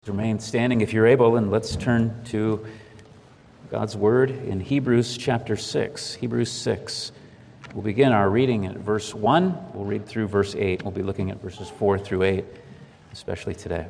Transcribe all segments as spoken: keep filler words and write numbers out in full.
Remain standing if you're able, and let's turn to God's Word in Hebrews chapter six. Hebrews six. We'll begin our reading at verse one. We'll read through verse eight. We'll be looking at verses four through eight, especially today.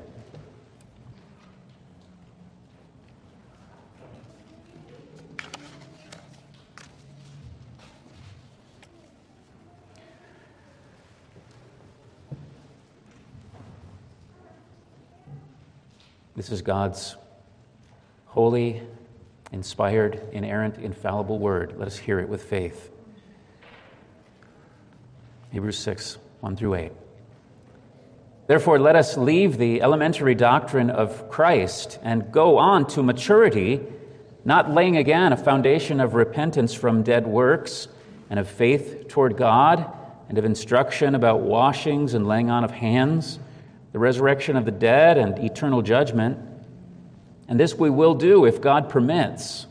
This is God's holy, inspired, inerrant, infallible word. Let us hear it with faith. Hebrews six, one through eight. Therefore, let us leave the elementary doctrine of Christ and go on to maturity, not laying again a foundation of repentance from dead works and of faith toward God and of instruction about washings and laying on of hands, the resurrection of the dead, and eternal judgment. And this we will do if God permits.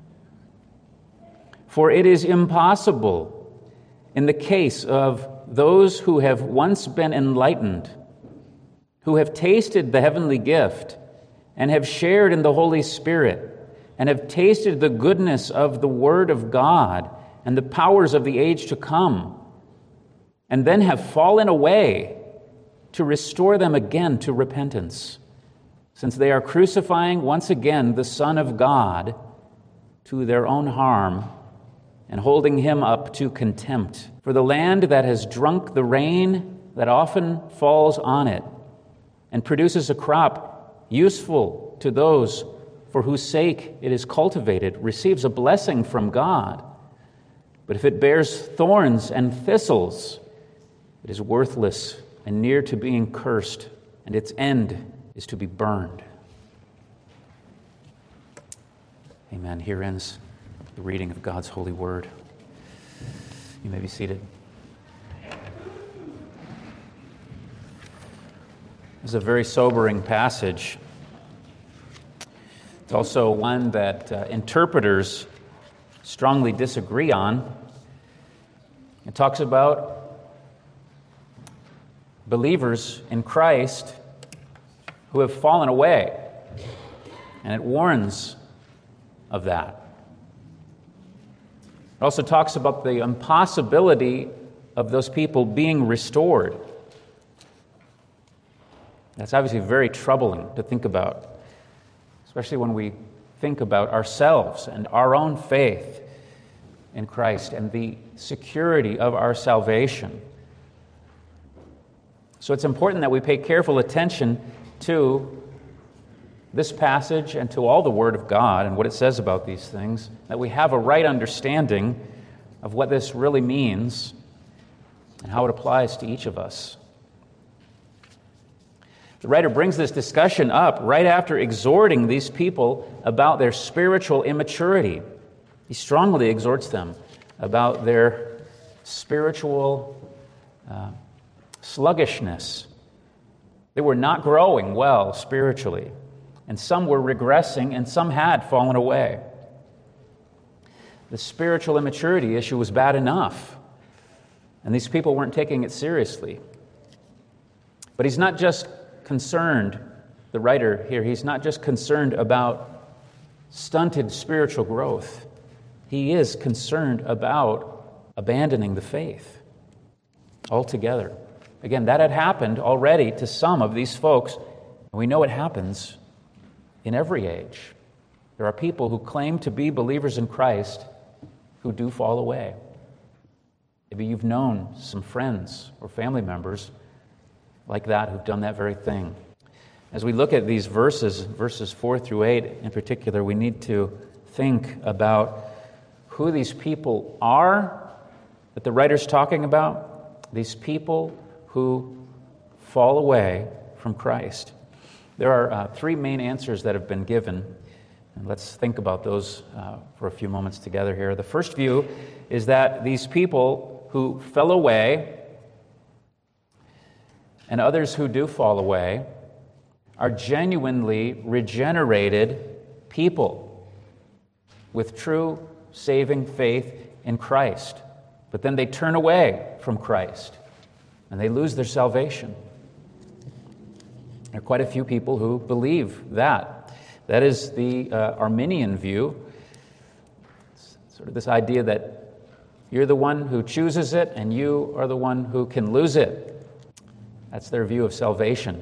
For it is impossible in the case of those who have once been enlightened, who have tasted the heavenly gift, and have shared in the Holy Spirit, and have tasted the goodness of the Word of God and the powers of the age to come, and then have fallen away, to restore them again to repentance, since they are crucifying once again the Son of God to their own harm and holding him up to contempt. For the land that has drunk the rain that often falls on it and produces a crop useful to those for whose sake it is cultivated receives a blessing from God. But if it bears thorns and thistles, it is worthless and near to being cursed, and its end is to be burned. Amen. Here ends the reading of God's holy word. You may be seated. This is a very sobering passage. It's also one that uh, interpreters strongly disagree on. It talks about believers in Christ who have fallen away, and it warns of that. It also talks about the impossibility of those people being restored. That's obviously very troubling to think about, especially when we think about ourselves and our own faith in Christ and the security of our salvation. So it's important that we pay careful attention to this passage and to all the Word of God and what it says about these things, that we have a right understanding of what this really means and how it applies to each of us. The writer brings this discussion up right after exhorting these people about their spiritual immaturity. He strongly exhorts them about their spiritual uh, sluggishness. They were not growing well spiritually, and some were regressing, and some had fallen away. The spiritual immaturity issue was bad enough, and these people weren't taking it seriously. But he's not just concerned, the writer here, he's not just concerned about stunted spiritual growth. He is concerned about abandoning the faith altogether. Again, that had happened already to some of these folks. We know it happens in every age. There are people who claim to be believers in Christ who do fall away. Maybe you've known some friends or family members like that who've done that very thing. As we look at these verses, verses four through eight in particular, we need to think about who these people are that the writer's talking about, these people who fall away from Christ. There are uh, three main answers that have been given, and let's think about those uh, for a few moments together here. The first view is that these people who fell away and others who do fall away are genuinely regenerated people with true saving faith in Christ, but then they turn away from Christ and they lose their salvation. There are quite a few people who believe that. That is the uh, Arminian view. It's sort of this idea that you're the one who chooses it and you are the one who can lose it. That's their view of salvation.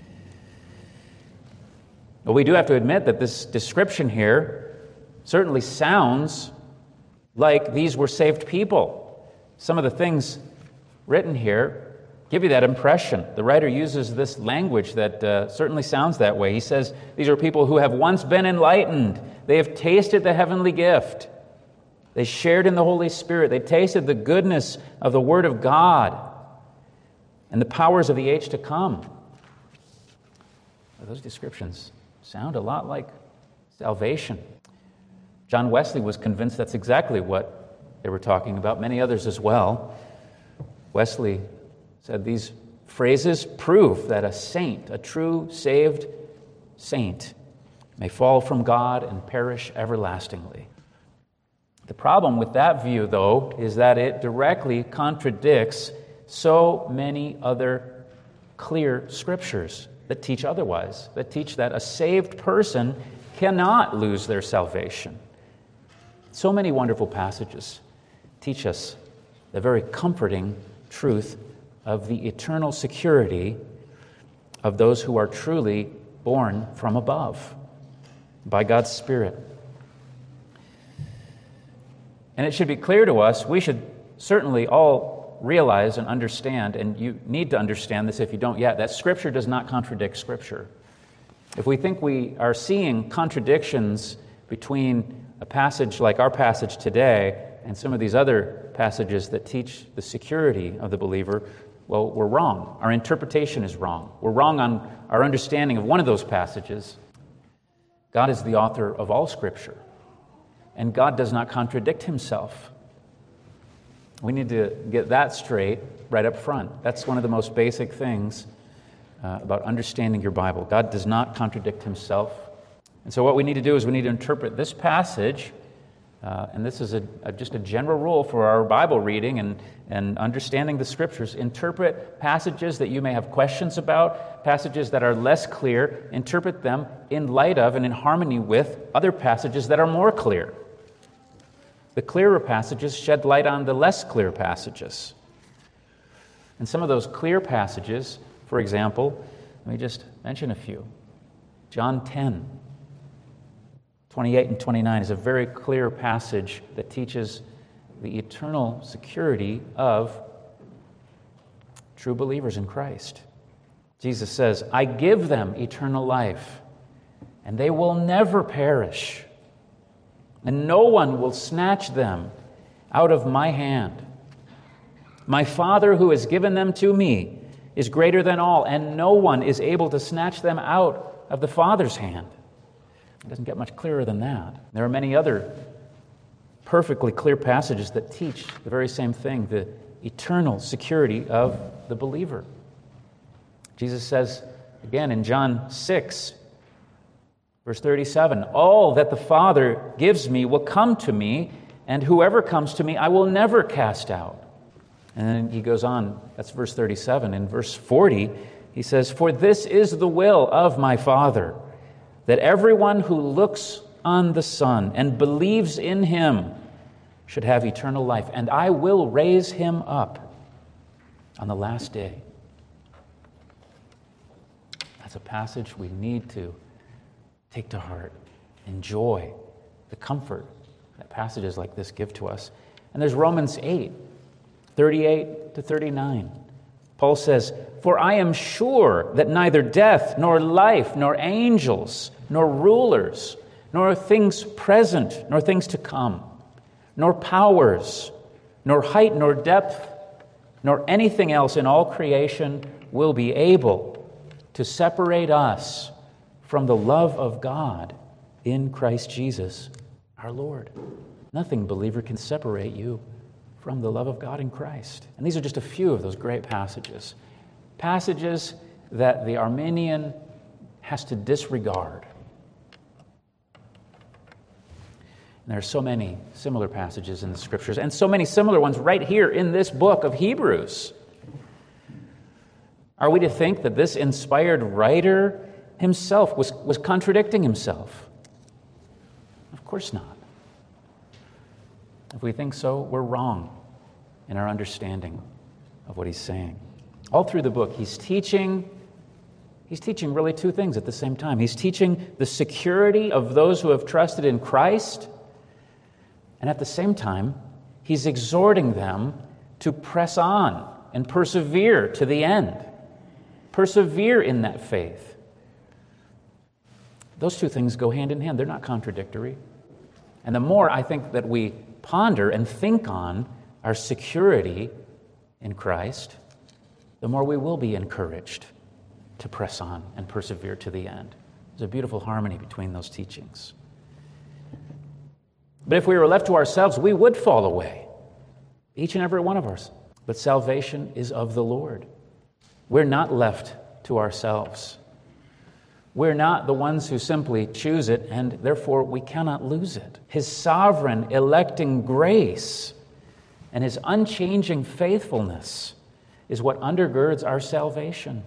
But we do have to admit that this description here certainly sounds like these were saved people. Some of the things written here give you that impression. The writer uses this language that uh, certainly sounds that way. He says, these are people who have once been enlightened. They have tasted the heavenly gift. They shared in the Holy Spirit. They tasted the goodness of the Word of God and the powers of the age to come. Well, those descriptions sound a lot like salvation. John Wesley was convinced that's exactly what they were talking about. Many others as well. Wesley said these phrases prove that a saint, a true saved saint, may fall from God and perish everlastingly. The problem with that view, though, is that it directly contradicts so many other clear scriptures that teach otherwise, that teach that a saved person cannot lose their salvation. So many wonderful passages teach us the very comforting truth of the eternal security of those who are truly born from above by God's Spirit. And it should be clear to us, we should certainly all realize and understand, and you need to understand this if you don't yet, that Scripture does not contradict Scripture. If we think we are seeing contradictions between a passage like our passage today and some of these other passages that teach the security of the believer, well, we're wrong. Our interpretation is wrong. We're wrong on our understanding of one of those passages. God is the author of all Scripture, and God does not contradict Himself. We need to get that straight right up front. That's one of the most basic things uh, about understanding your Bible. God does not contradict Himself. And so what we need to do is we need to interpret this passage, uh, and this is a, a, just a general rule for our Bible reading and, and understanding the Scriptures. Interpret passages that you may have questions about, passages that are less clear. Interpret them in light of and in harmony with other passages that are more clear. The clearer passages shed light on the less clear passages. And some of those clear passages, for example, let me just mention a few. John ten, twenty-eight and twenty-nine is a very clear passage that teaches the eternal security of true believers in Christ. Jesus says, I give them eternal life, and they will never perish, and no one will snatch them out of my hand. My Father who has given them to me is greater than all, and no one is able to snatch them out of the Father's hand. It doesn't get much clearer than that. There are many other perfectly clear passages that teach the very same thing, the eternal security of the believer. Jesus says, again in John six, verse thirty-seven, all that the Father gives me will come to me, and whoever comes to me I will never cast out. And then he goes on, that's verse thirty-seven. In verse forty, he says, for this is the will of my Father, that everyone who looks on the Son and believes in Him should have eternal life, and I will raise him up on the last day. That's a passage we need to take to heart, enjoy the comfort that passages like this give to us. And there's Romans eight, thirty-eight to thirty-nine. Paul says, for I am sure that neither death, nor life, nor angels, nor rulers, nor things present, nor things to come, nor powers, nor height, nor depth, nor anything else in all creation will be able to separate us from the love of God in Christ Jesus, our Lord. Nothing, believer, can separate you from the love of God in Christ. And these are just a few of those great passages. Passages that the Arminian has to disregard. And there are so many similar passages in the Scriptures, and so many similar ones right here in this book of Hebrews. Are we to think that this inspired writer himself was, was contradicting himself? Of course not. If we think so, we're wrong in our understanding of what he's saying. All through the book, he's teaching, he's teaching really two things at the same time. He's teaching the security of those who have trusted in Christ, and at the same time, he's exhorting them to press on and persevere to the end. Persevere in that faith. Those two things go hand in hand. They're not contradictory. And the more I think that we ponder and think on our security in Christ, the more we will be encouraged to press on and persevere to the end. There's a beautiful harmony between those teachings. But if we were left to ourselves, we would fall away, each and every one of us. But salvation is of the Lord. We're not left to ourselves. We're not the ones who simply choose it, and therefore we cannot lose it. His sovereign electing grace and his unchanging faithfulness is what undergirds our salvation.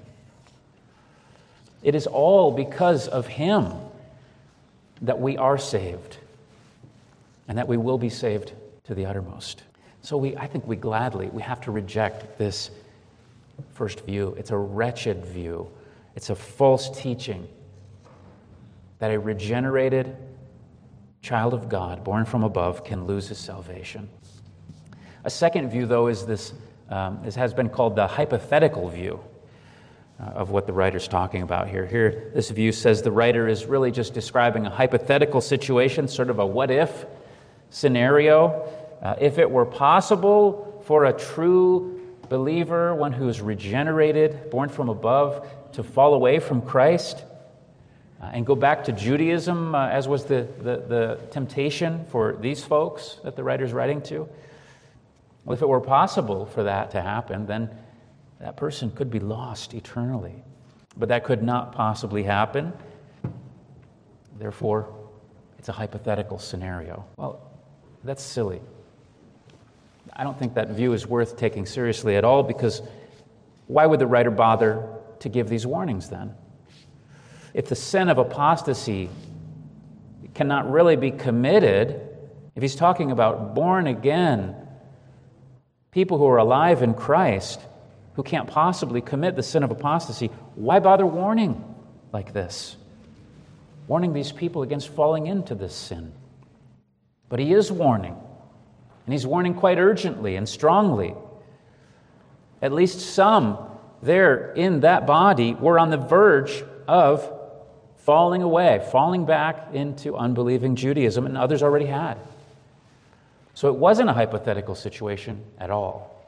It is all because of him that we are saved and that we will be saved to the uttermost. So we, I think we gladly, we have to reject this first view. It's a wretched view. It's a false teaching that a regenerated child of God, born from above, can lose his salvation. A second view, though, is this, um, this has been called the hypothetical view uh, of what the writer's talking about here. Here, this view says the writer is really just describing a hypothetical situation, sort of a what-if scenario. Uh, if it were possible for a true believer, one who is regenerated, born from above, to fall away from Christ uh, and go back to Judaism, uh, as was the, the, the temptation for these folks that the writer's writing to. Well, if it were possible for that to happen, then that person could be lost eternally. But that could not possibly happen. Therefore, it's a hypothetical scenario. Well, that's silly. I don't think that view is worth taking seriously at all, because why would the writer bother to give these warnings then? If the sin of apostasy cannot really be committed, if he's talking about born again people who are alive in Christ, who can't possibly commit the sin of apostasy, why bother warning like this? Warning these people against falling into this sin. But he is warning. And he's warning quite urgently and strongly. At least some there in that body were on the verge of falling away, falling back into unbelieving Judaism, and others already had. So it wasn't a hypothetical situation at all.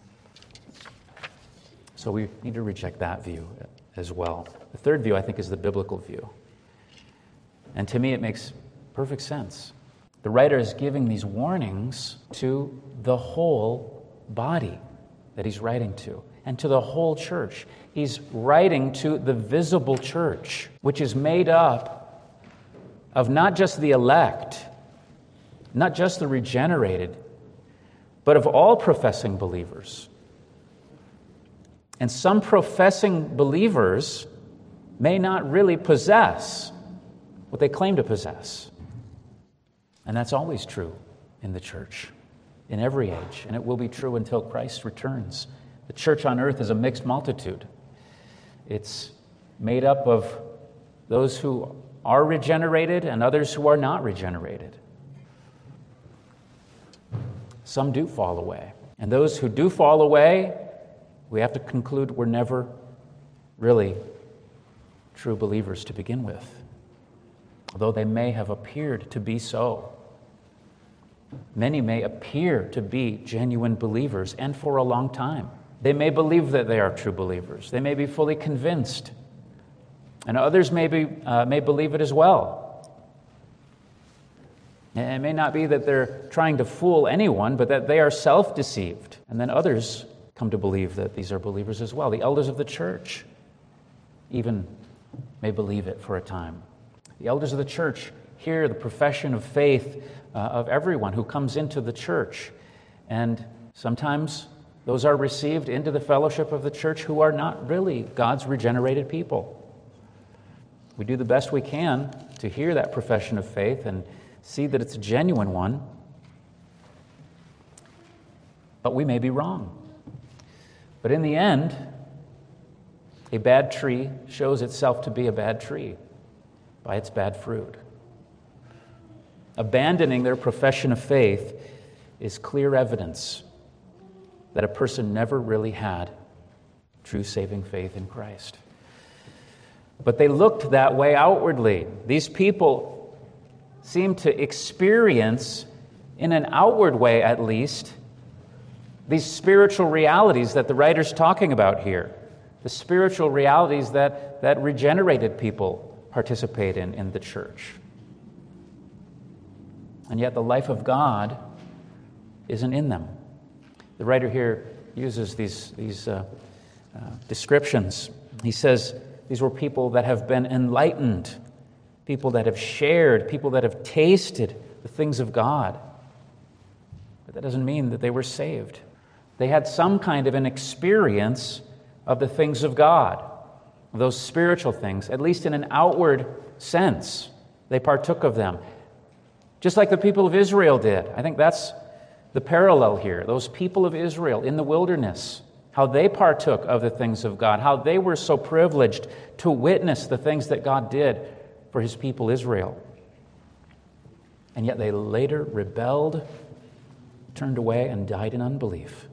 So we need to reject that view as well. The third view, I think, is the biblical view. And to me, it makes perfect sense. The writer is giving these warnings to the whole body that he's writing to, and to the whole church. He's writing to the visible church, which is made up of not just the elect, not just the regenerated, but of all professing believers. And some professing believers may not really possess what they claim to possess. And that's always true in the church, in every age, and it will be true until Christ returns. The church on earth is a mixed multitude. It's made up of those who are regenerated and others who are not regenerated. Some do fall away. And those who do fall away, we have to conclude were never really true believers to begin with, although they may have appeared to be so. Many may appear to be genuine believers, and for a long time. They may believe that they are true believers. They may be fully convinced. And others may, be, uh, may believe it as well. It may not be that they're trying to fool anyone, but that they are self-deceived. And then others come to believe that these are believers as well. The elders of the church even may believe it for a time. The elders of the church hear the profession of faith uh, of everyone who comes into the church. And sometimes Those are received into the fellowship of the church who are not really God's regenerated people. We do the best we can to hear that profession of faith and see that it's a genuine one, but we may be wrong. But in the end, a bad tree shows itself to be a bad tree by its bad fruit. Abandoning their profession of faith is clear evidence that a person never really had true saving faith in Christ. But they looked that way outwardly. These people seemed to experience, in an outward way at least, these spiritual realities that the writer's talking about here. The spiritual realities that, that regenerated people participate in in the church. And yet the life of God isn't in them. The writer here uses these, these uh, uh, descriptions. He says these were people that have been enlightened, people that have shared, people that have tasted the things of God. But that doesn't mean that they were saved. They had some kind of an experience of the things of God, those spiritual things, at least in an outward sense. They partook of them, just like the people of Israel did. I think that's the parallel here. Those people of Israel in the wilderness, how they partook of the things of God, how they were so privileged to witness the things that God did for his people Israel. And yet they later rebelled, turned away, and died in unbelief.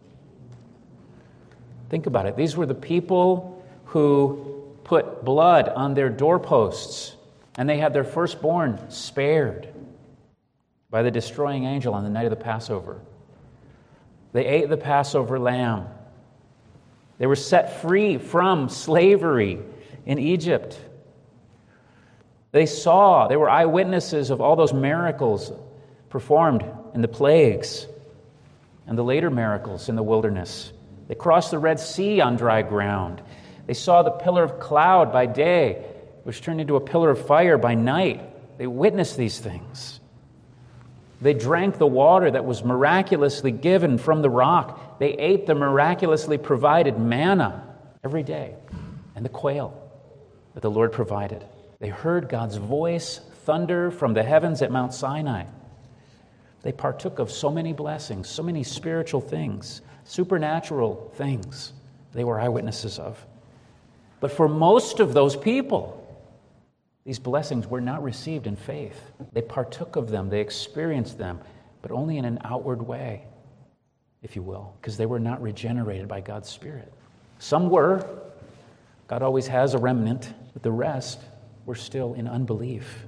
Think about it. These were the people who put blood on their doorposts, and they had their firstborn spared by the destroying angel on the night of the Passover. They ate the Passover lamb. They were set free from slavery in Egypt. They saw, they were eyewitnesses of all those miracles performed in the plagues and the later miracles in the wilderness. They crossed the Red Sea on dry ground. They saw the pillar of cloud by day, which turned into a pillar of fire by night. They witnessed these things. They drank the water that was miraculously given from the rock. They ate the miraculously provided manna every day and the quail that the Lord provided. They heard God's voice thunder from the heavens at Mount Sinai. They partook of so many blessings, so many spiritual things, supernatural things they were eyewitnesses of. But for most of those people, these blessings were not received in faith. They partook of them, they experienced them, but only in an outward way, if you will, because they were not regenerated by God's Spirit. Some were. God always has a remnant, but the rest were still in unbelief.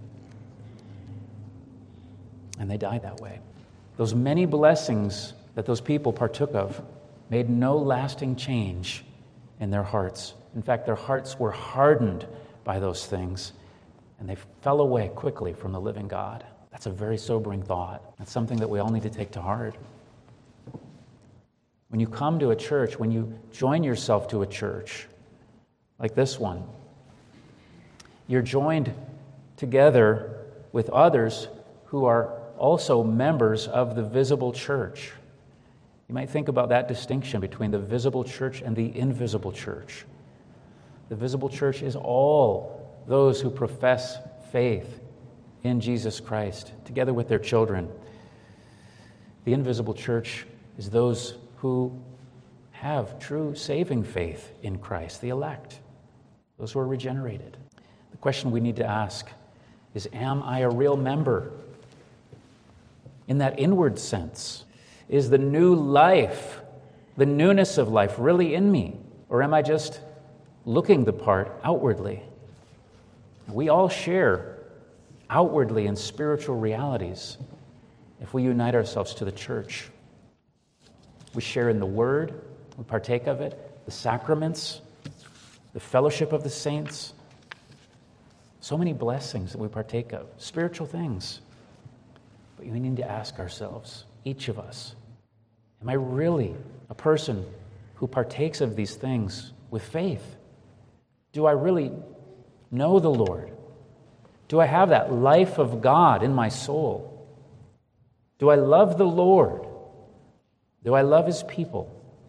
And they died that way. Those many blessings that those people partook of made no lasting change in their hearts. In fact, their hearts were hardened by those things, and they fell away quickly from the living God. That's a very sobering thought. That's something that we all need to take to heart. When you come to a church, when you join yourself to a church like this one, you're joined together with others who are also members of the visible church. You might think about that distinction between the visible church and the invisible church. The visible church is all those who profess faith in Jesus Christ, together with their children. The invisible church is those who have true saving faith in Christ, the elect, those who are regenerated. The question we need to ask is, am I a real member? In that inward sense, is the new life, the newness of life really in me? Or am I just looking the part outwardly? We all share outwardly in spiritual realities if we unite ourselves to the church. We share in the Word, we partake of it, the sacraments, the fellowship of the saints. So many blessings that we partake of, spiritual things. But we need to ask ourselves, each of us, am I really a person who partakes of these things with faith? Do I really know the Lord? Do I have that life of God in my soul? Do I love the Lord? Do I love His people?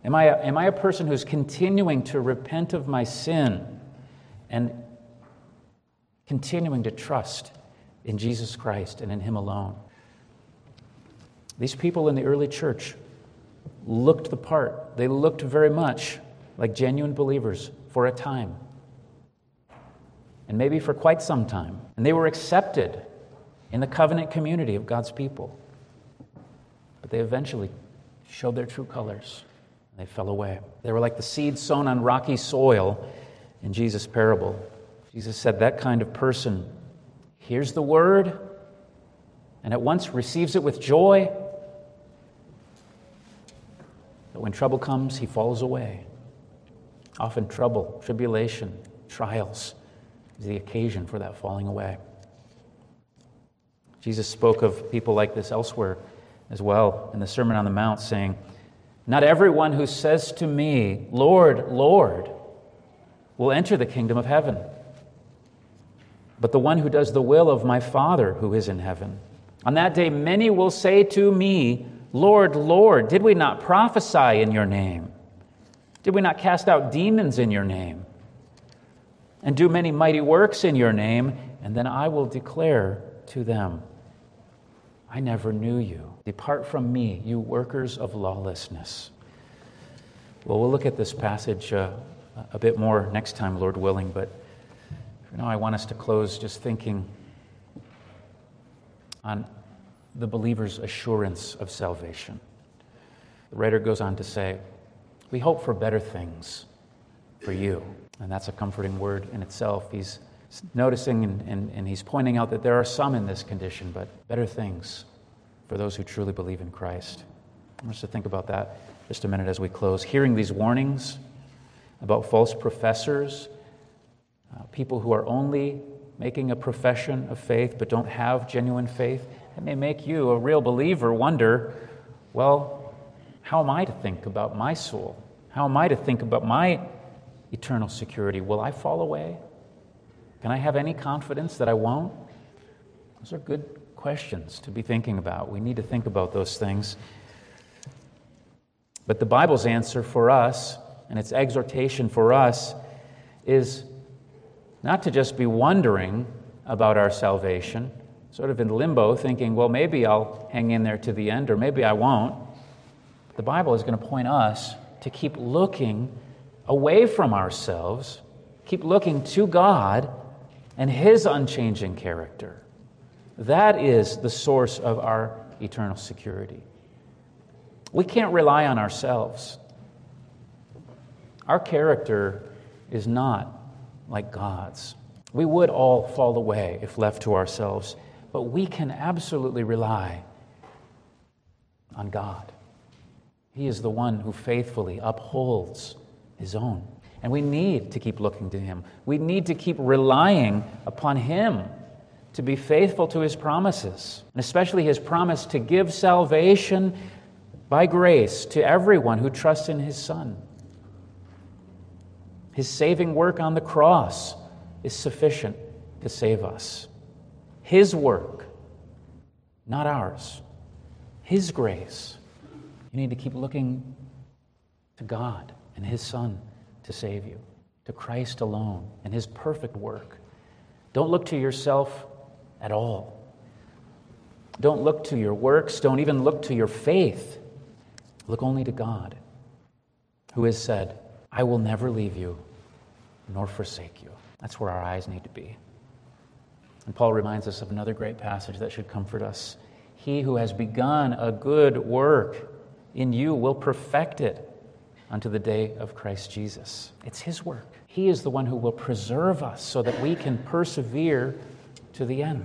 Am I, am I a person who's continuing to repent of my sin and continuing to trust in Jesus Christ and in Him alone? These people in the early church looked the part. They looked very much like genuine believers for a time, and maybe for quite some time. And they were accepted in the covenant community of God's people. But they eventually showed their true colors. They fell away. They were like the seed sown on rocky soil in Jesus' parable. Jesus said that kind of person hears the word and at once receives it with joy. But when trouble comes, he falls away. Often trouble, tribulation, trials is the occasion for that falling away. Jesus spoke of people like this elsewhere as well in the Sermon on the Mount, saying, "Not everyone who says to me, 'Lord, Lord,' will enter the kingdom of heaven, but the one who does the will of my Father who is in heaven. On that day many will say to me, 'Lord, Lord, did we not prophesy in your name? Did we not cast out demons in your name? And do many mighty works in your name?' And then I will declare to them, 'I never knew you. Depart from me, you workers of lawlessness.'" Well, we'll look at this passage uh, a bit more next time, Lord willing, but for now I want us to close just thinking on the believer's assurance of salvation. The writer goes on to say, "We hope for better things for you." And that's a comforting word in itself. He's noticing and, and, and he's pointing out that there are some in this condition, but better things for those who truly believe in Christ. I want us to think about that just a minute as we close. Hearing these warnings about false professors, uh, people who are only making a profession of faith but don't have genuine faith, it may make you, a real believer, wonder, well, how am I to think about my soul? How am I to think about my eternal security? Will I fall away? Can I have any confidence that I won't? Those are good questions to be thinking about. We need to think about those things. But the Bible's answer for us, and its exhortation for us, is not to just be wondering about our salvation, sort of in limbo, thinking, well, maybe I'll hang in there to the end, or maybe I won't. The Bible is going to point us to keep looking away from ourselves, keep looking to God and His unchanging character. That is the source of our eternal security. We can't rely on ourselves. Our character is not like God's. We would all fall away if left to ourselves, but we can absolutely rely on God. He is the one who faithfully upholds His own. And we need to keep looking to Him. We need to keep relying upon Him to be faithful to His promises, and especially His promise to give salvation by grace to everyone who trusts in His Son. His saving work on the cross is sufficient to save us. His work, not ours. His grace. You need to keep looking to God and His Son to save you, to Christ alone and His perfect work. Don't look to yourself at all. Don't look to your works. Don't even look to your faith. Look only to God, who has said, "I will never leave you nor forsake you." That's where our eyes need to be. And Paul reminds us of another great passage that should comfort us. He who has begun a good work in you will perfect it unto the day of Christ Jesus. It's His work. He is the one who will preserve us so that we can persevere to the end.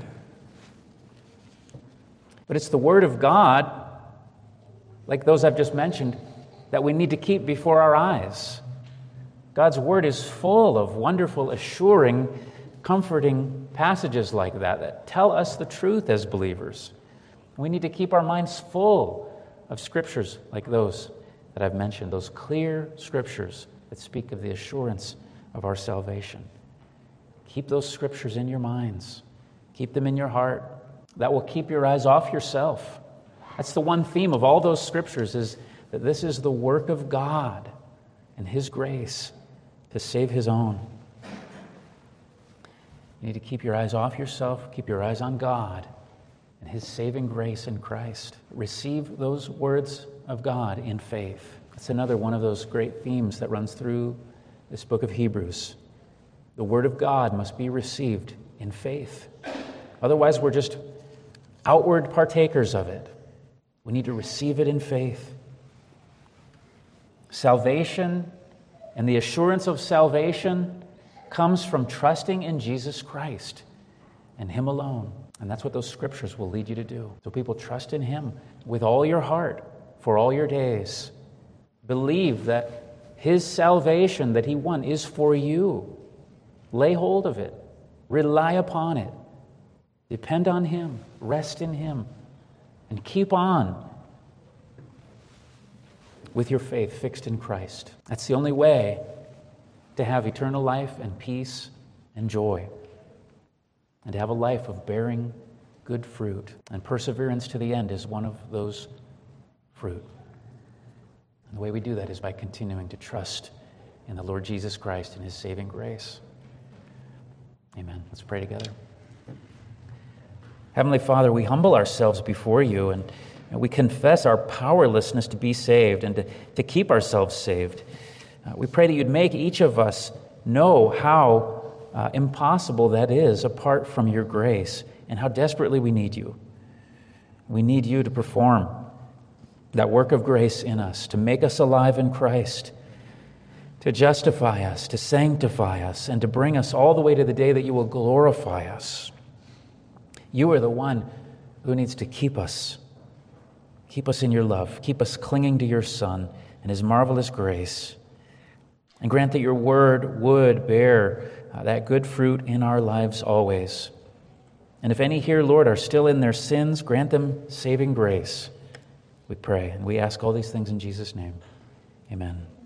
But it's the Word of God, like those I've just mentioned, that we need to keep before our eyes. God's Word is full of wonderful, assuring, comforting passages like that that tell us the truth as believers. We need to keep our minds full of scriptures like those that I've mentioned, those clear scriptures that speak of the assurance of our salvation. Keep those scriptures in your minds. Keep them in your heart. That will keep your eyes off yourself. That's the one theme of all those scriptures, is that this is the work of God and His grace to save His own. You need to keep your eyes off yourself, keep your eyes on God and His saving grace in Christ. Receive those words of God in faith. It's another one of those great themes that runs through this book of Hebrews. The Word of God must be received in faith. Otherwise, we're just outward partakers of it. We need to receive it in faith. Salvation and the assurance of salvation comes from trusting in Jesus Christ and Him alone. And that's what those scriptures will lead you to do. So people, trust in Him with all your heart for all your days. Believe that His salvation that He won is for you. Lay hold of it. Rely upon it. Depend on Him. Rest in Him. And keep on with your faith fixed in Christ. That's the only way to have eternal life and peace and joy, and to have a life of bearing good fruit. And perseverance to the end is one of those fruit. And the way we do that is by continuing to trust in the Lord Jesus Christ and His saving grace. Amen. Let's pray together. Heavenly Father, we humble ourselves before You, and we confess our powerlessness to be saved and to, to keep ourselves saved. Uh, we pray that You'd make each of us know how uh, impossible that is apart from Your grace, and how desperately we need You. We need You to perform that work of grace in us, to make us alive in Christ, to justify us, to sanctify us, and to bring us all the way to the day that You will glorify us. You are the one who needs to keep us. Keep us in Your love. Keep us clinging to Your Son and His marvelous grace. And grant that Your word would bear uh, that good fruit in our lives always. And if any here, Lord, are still in their sins, grant them saving grace. We pray, and we ask all these things in Jesus' name. Amen.